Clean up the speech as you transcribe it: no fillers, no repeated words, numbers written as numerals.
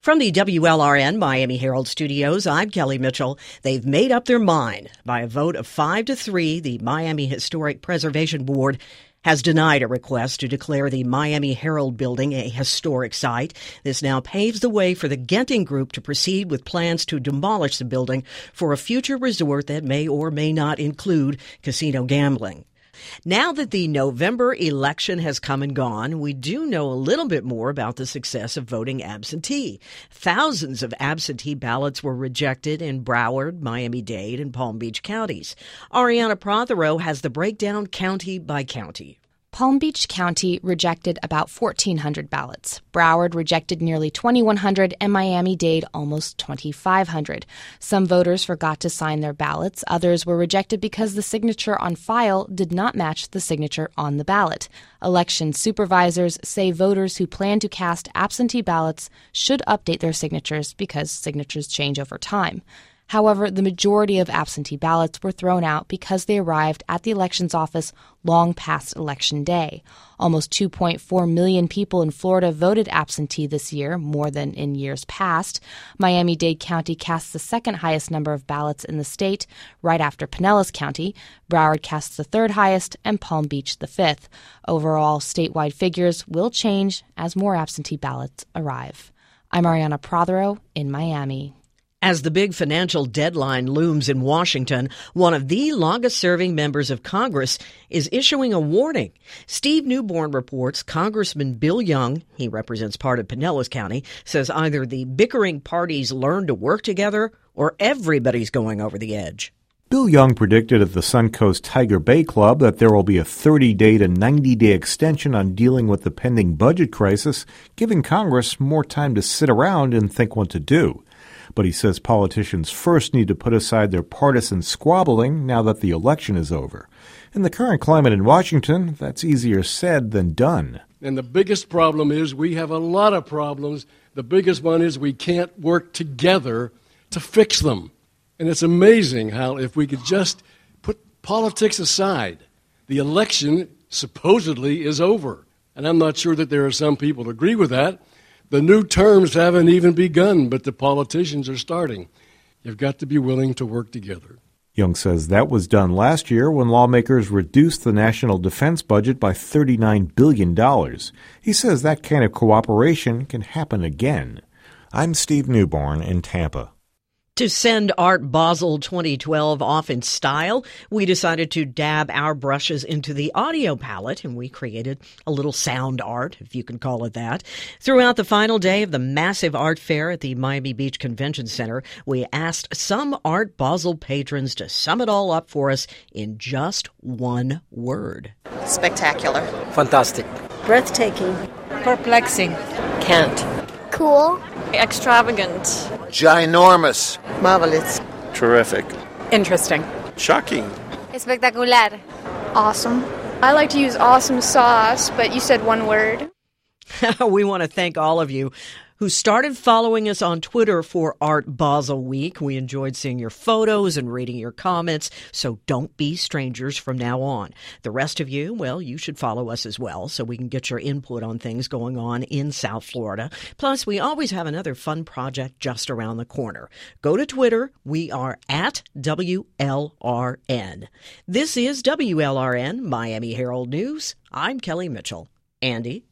From the WLRN Miami Herald Studios, I'm Kelly Mitchell. They've made up their mind. By a vote of 5-3, the Miami Historic Preservation Board has denied a request to declare the Miami Herald building a historic site. This now paves the way for the Genting Group to proceed with plans to demolish the building for a future resort that may or may not include casino gambling. Now that the November election has come and gone, we do know a little bit more about the success of voting absentee. Thousands of absentee ballots were rejected in Broward, Miami-Dade, and Palm Beach counties. Ariana Prothero has the breakdown county by county. Palm Beach County rejected about 1,400 ballots. Broward rejected nearly 2,100 and Miami-Dade almost 2,500. Some voters forgot to sign their ballots. Others were rejected because the signature on file did not match the signature on the ballot. Election supervisors say voters who plan to cast absentee ballots should update their signatures because signatures change over time. However, the majority of absentee ballots were thrown out because they arrived at the elections office long past Election Day. Almost 2.4 million people in Florida voted absentee this year, more than in years past. Miami-Dade County cast the second highest number of ballots in the state, right after Pinellas County. Broward casts the third highest, and Palm Beach the fifth. Overall, statewide figures will change as more absentee ballots arrive. I'm Ariana Prothero in Miami. As the big financial deadline looms in Washington, one of the longest-serving members of Congress is issuing a warning. Steve Newborn reports Congressman Bill Young, he represents part of Pinellas County, says either the bickering parties learn to work together or everybody's going over the edge. Bill Young predicted at the Suncoast Tiger Bay Club that there will be a 30-day to 90-day extension on dealing with the pending budget crisis, giving Congress more time to sit around and think what to do. But he says politicians first need to put aside their partisan squabbling now that the election is over. In the current climate in Washington, that's easier said than done. And the biggest problem is we have a lot of problems. The biggest one is we can't work together to fix them. And it's amazing how if we could just put politics aside, the election supposedly is over. And I'm not sure that there are some people who agree with that. The new terms haven't even begun, but the politicians are starting. You've got to be willing to work together. Young says that was done last year when lawmakers reduced the national defense budget by $39 billion. He says that kind of cooperation can happen again. I'm Steve Newborn in Tampa. To send Art Basel 2012 off in style, we decided to dab our brushes into the audio palette, and we created a little sound art, if you can call it that. Throughout the final day of the massive art fair at the Miami Beach Convention Center, we asked some Art Basel patrons to sum it all up for us in just one word. Spectacular. Fantastic. Breathtaking. Perplexing. Can't. Cool. Extravagant. Ginormous. Marvelous. Terrific. Interesting. Shocking. Espectacular. Awesome. I like to use awesome sauce, but you said one word. We want to thank all of you who started following us on Twitter for Art Basel Week. We enjoyed seeing your photos and reading your comments, so don't be strangers from now on. The rest of you, well, you should follow us as well so we can get your input on things going on in South Florida. Plus, we always have another fun project just around the corner. Go to Twitter. We are at WLRN. This is WLRN Miami Herald News. I'm Kelly Mitchell. Andy?